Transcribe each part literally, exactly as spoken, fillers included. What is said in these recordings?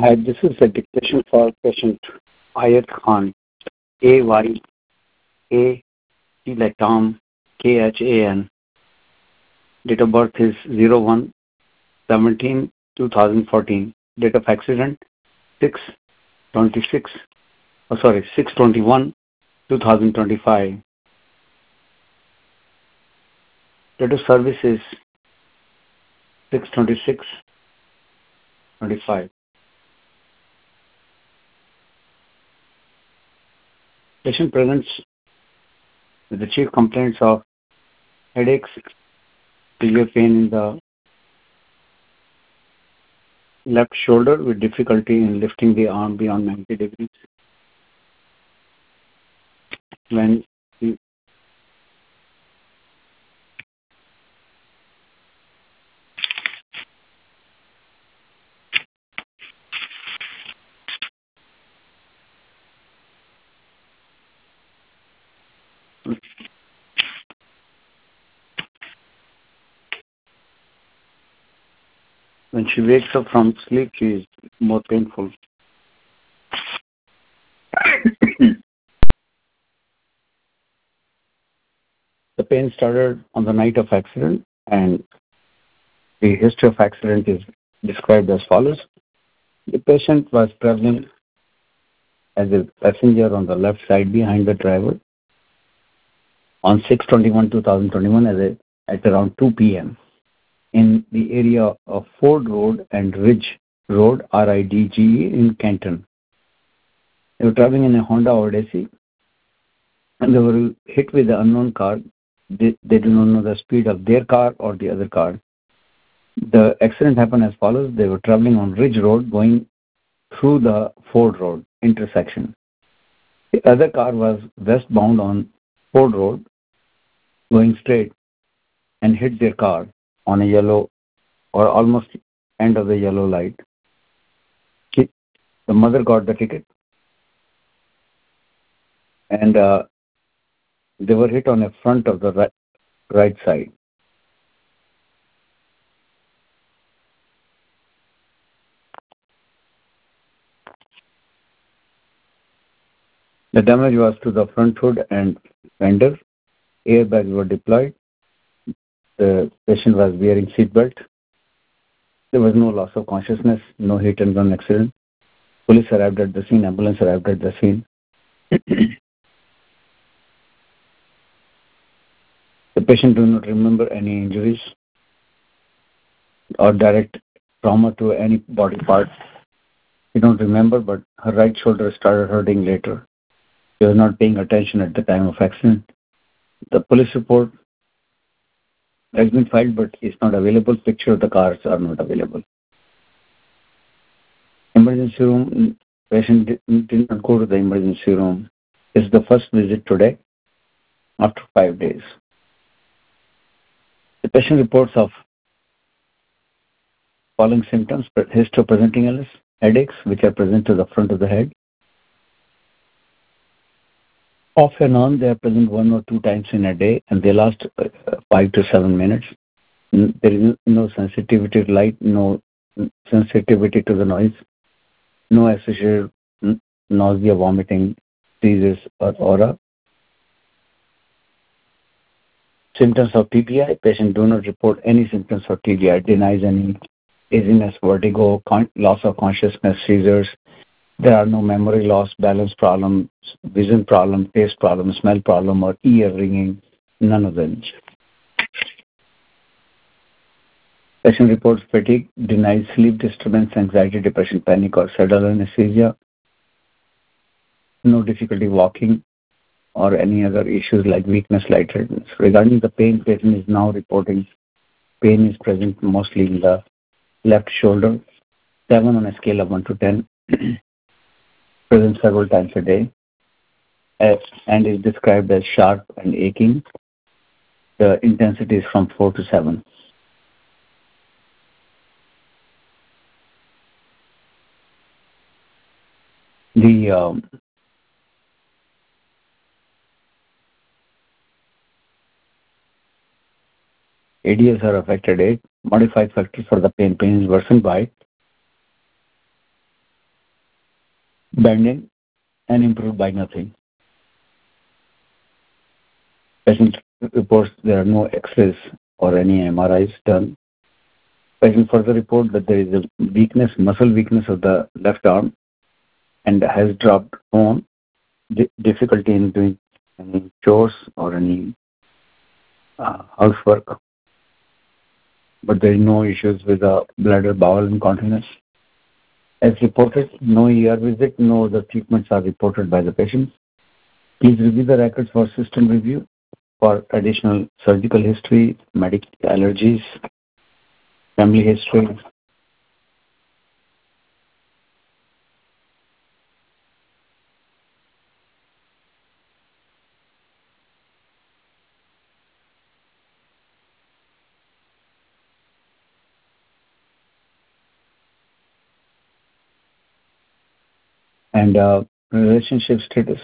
Hi, this is a dictation for patient Ayat Khan. A Y A T like Tom, K H A N. Date of birth is zero one seventeen two thousand fourteen. Date of accident six twenty-six. Oh, sorry, six twenty-one two thousand twenty-five. Date of service is six twenty-six twenty-five. Patient presents with the chief complaints of headaches, severe pain in the left shoulder with difficulty in lifting the arm beyond ninety degrees. When she, when she wakes up from sleep, she is more painful. The pain started on the night of accident, and the history of accident is described as follows. The patient was traveling as a passenger on the left side behind the driver on six twenty-one two thousand twenty-one as a, at around two p.m. in the area of Ford Road and Ridge Road, R I D G E, in Canton. They were traveling in a Honda Odyssey, and they were hit with the unknown car. They, they do not know the speed of their car or the other car. The accident happened as follows. They were traveling on Ridge Road going through the Ford Road intersection. The other car was westbound on Ford Road going straight and hit their car on a yellow or almost end of the yellow light. She, the mother got the ticket, and uh, they were hit on the front of the right, right side. The damage was to the front hood and fender. Airbags were deployed. The patient was wearing seatbelt. There was no loss of consciousness, no hit and run accident. Police arrived at the scene. Ambulance arrived at the scene. The patient do not remember any injuries or direct trauma to any body part. She don't remember, but her right shoulder started hurting later. She was not paying attention at the time of accident. The police report has been filed, but is not available. Picture of the cars are not available. Emergency room, patient did, did not go to the emergency room. It's the first visit today after five days. The patient reports of following symptoms: histopresenting illness, headaches, which are present to the front of the head. Off and on, they are present one or two times in a day, and they last uh, five to seven minutes. There is no sensitivity to light, no sensitivity to the noise, no associated nausea, vomiting, seizures, or aura. Symptoms of T B I: patient do not report any symptoms of T B I, denies any dizziness, vertigo, con- loss of consciousness, seizures. There are no memory loss, balance problems, vision problem, taste problem, smell problem, or ear ringing. None of them. Patient reports fatigue, denies sleep disturbance, anxiety, depression, panic, or subtle anesthesia. No difficulty walking or any other issues like weakness, lightheadedness. Regarding the pain, patient is now reporting pain is present mostly in the left shoulder, seven on a scale of one to ten, present several times a day, uh, and is described as sharp and aching. The intensity is from four to seven. The um, A D S are affected. eight. Modified factors for the pain. Pain is worsened by bending, and improved by nothing. Patient reports there are no X-rays or any M R Is done. Patient further report that there is a weakness, muscle weakness of the left arm and has dropped bone, di- difficulty in doing any chores or any uh, housework, but there is no issues with the bladder, bowel incontinence. As reported, no E R visit, no other treatments are reported by the patient. Please review the records for system review for additional surgical history, medical allergies, family history. And uh, relationship status.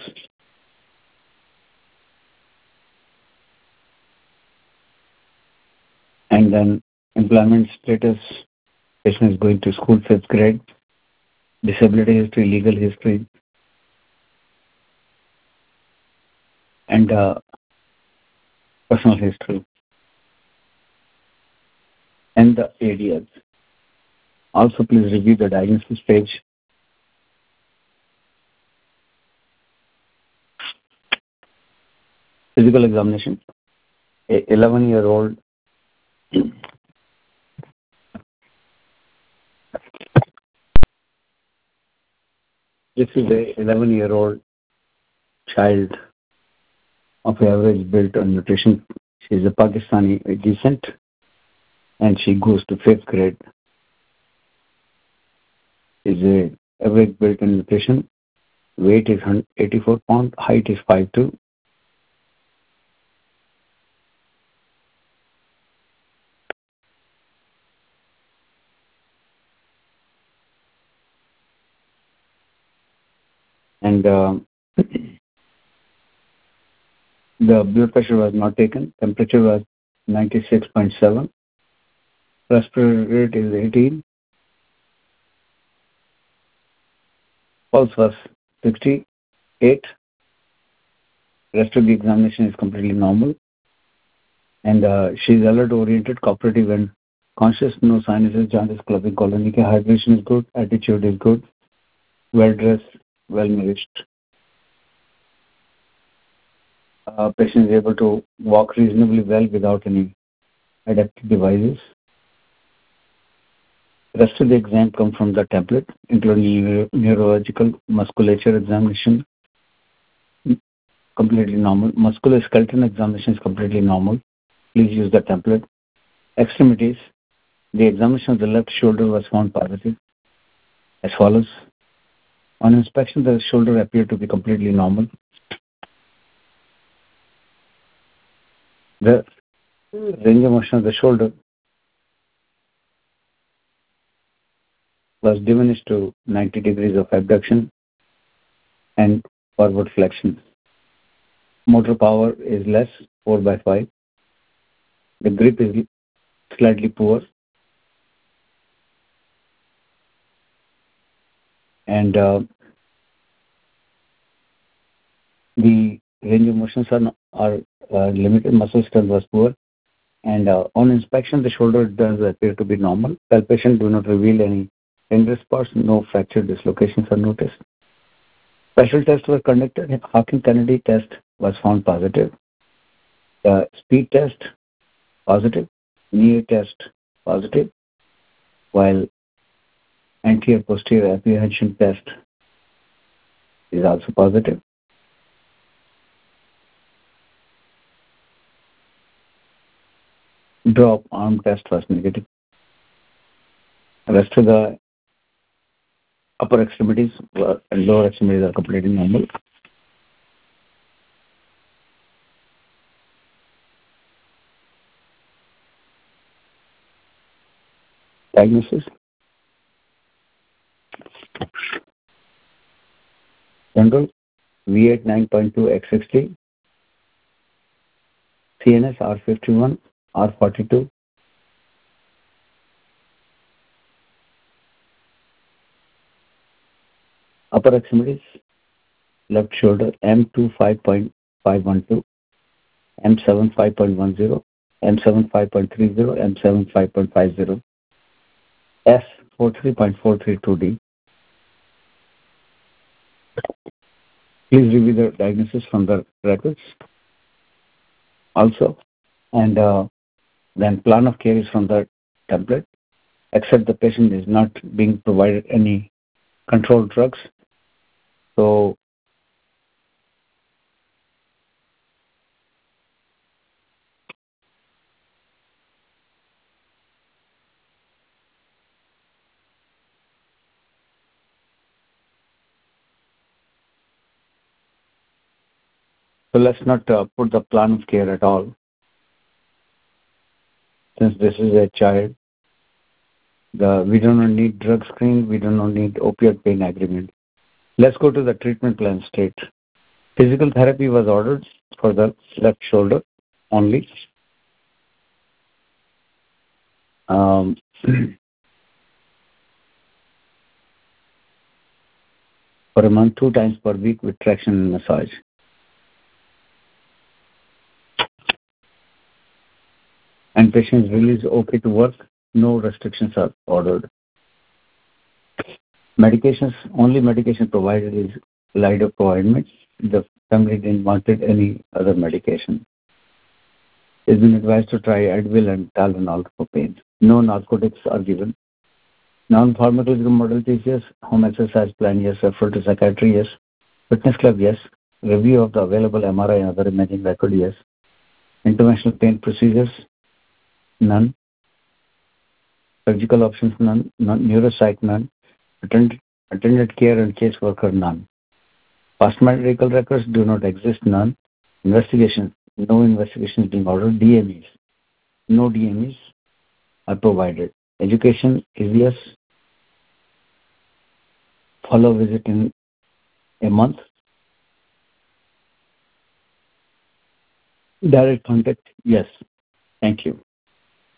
And then employment status. Patient is going to school fifth grade. Disability history, legal history. And uh, personal history. And the A D Ls. Also, please review the diagnosis page. Physical examination. A eleven-year-old This is a eleven-year-old child of average build and nutrition. She is a Pakistani descent, and she goes to fifth grade. Is a average build and nutrition. Weight is eighty-four pounds. Height is five two. And uh, the blood pressure was not taken. Temperature was ninety-six point seven. Respiratory rate is eighteen. Pulse was sixty-eight. Rest of the examination is completely normal. And uh, she is alert oriented, cooperative, and conscious. No sinuses, jaundice, clubbing, colony. Hydration is good. Attitude is good. Well dressed, well nourished. Uh, patient is able to walk reasonably well without any adaptive devices. The rest of the exam come from the tablet, including neuro- neurological musculature examination, completely normal. Musculoskeletal examination is completely normal. Please use the template. Extremities. The examination of the left shoulder was found positive as follows. On inspection, the shoulder appeared to be completely normal. The range of motion of the shoulder was diminished to ninety degrees of abduction and forward flexion. Motor power is less, four by five. The grip is slightly poor. And uh, the range of motions are, are uh, limited. Muscle strength was poor. And uh, on inspection, the shoulder does appear to be normal. Palpation do not reveal any tender spots. No fracture dislocations are noticed. Special tests were conducted. Hawking-Kennedy test was found positive. The speed test positive. Knee test positive. While anterior posterior apprehension test is also positive. Drop arm test was negative. The rest of the upper extremities were, and lower extremities are completely normal. Diagnosis. General V eight nine point two X sixty, C N S R fifty-one, R forty-two, Upper extremities, left shoulder M twenty-five point five one two, M seventy-five point one zero, M seventy-five point three zero, M seventy-five point five zero, S forty-three point four three two D. Please review the diagnosis from the records also. And uh, then plan of care is from the template, except the patient is not being provided any controlled drugs. So So let's not uh, put the plan of care at all. Since this is a child, the, we do not need drug screen, we do not need opioid pain agreement. Let's go to the treatment plan state. Physical therapy was ordered for the left shoulder only. Um, for a month, two times per week with traction and massage. And patient's release okay to work, no restrictions are ordered. Medications, only medication provided is lidocaine. The family didn't wanted any other medication. It's been advised to try Advil and Tylenol for pain. No narcotics are given. Non-pharmacological modalities, yes. Home exercise plan, yes. Refer to psychiatry, yes. Fitness club, yes. Review of the available M R I and other imaging record, yes. Interventional pain procedures, none. Surgical options, none. none. Neuropsych, none. Attend, attended care and caseworker, none. Past medical records do not exist, none. Investigation, no investigations being ordered. D M Es, no D M Es are provided. Education is yes. Follow visit in a month. Direct contact, yes. Thank you.